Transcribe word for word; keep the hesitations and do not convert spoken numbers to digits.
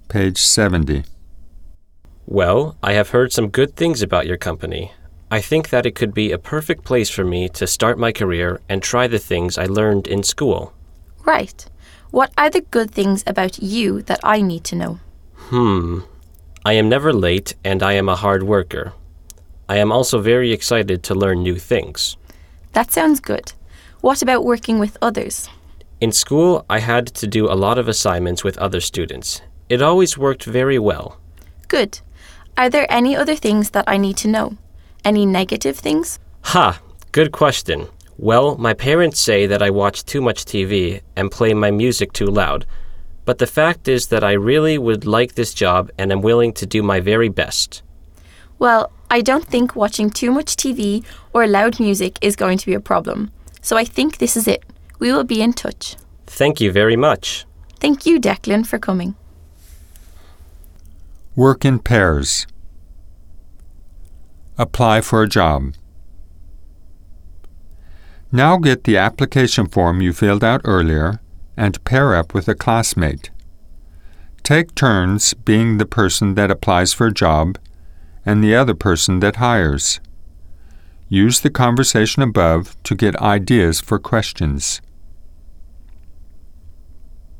Page seventy. Well, I have heard some good things about your company. I think that it could be a perfect place for me to start my career and try the things I learned in school. Right. What are the good things about you that I need to know? Hmm. I am never late and I am a hard worker. I am also very excited to learn new things. That sounds good. What about working with others? In school, I had to do a lot of assignments with other students. It always worked very well. Good. Are there any other things that I need to know? Any negative things? Ha! Good question. Well, my parents say that I watch too much T V and play my music too loud. But the fact is that I really would like this job and am willing to do my very best. Well, I don't think watching too much T V or loud music is going to be a problem. So I think this is it. We will be in touch. Thank you very much. Thank you, Declan, for coming. Work in pairs. Apply for a job. Now get the application form you filled out earlier and pair up with a classmate. Take turns being the person that applies for a job and the other person that hires. Use the conversation above to get ideas for questions.